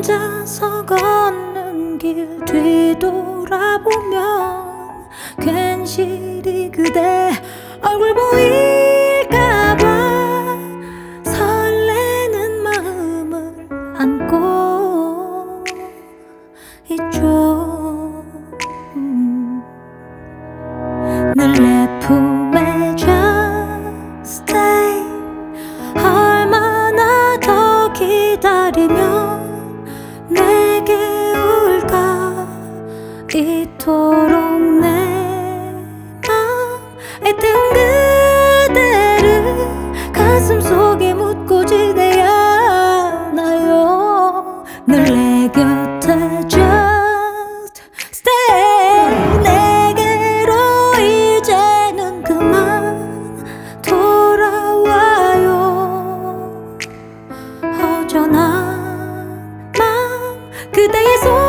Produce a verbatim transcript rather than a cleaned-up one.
혼자서 걷는 길 뒤돌아보면 괜시리 그대 얼굴 보일까봐 설레는 마음을 안고 있죠. 음. 늘 내 품에 just stay. 얼마나 더 기다리면 내게 올까. 이토록 내 맘에 태운 그대를 가슴속에 묻고 지내야 하나요. 늘 내 곁에 just stay. 내게로 이제는 그만 돌아와요. 허전한 맘 그대의 손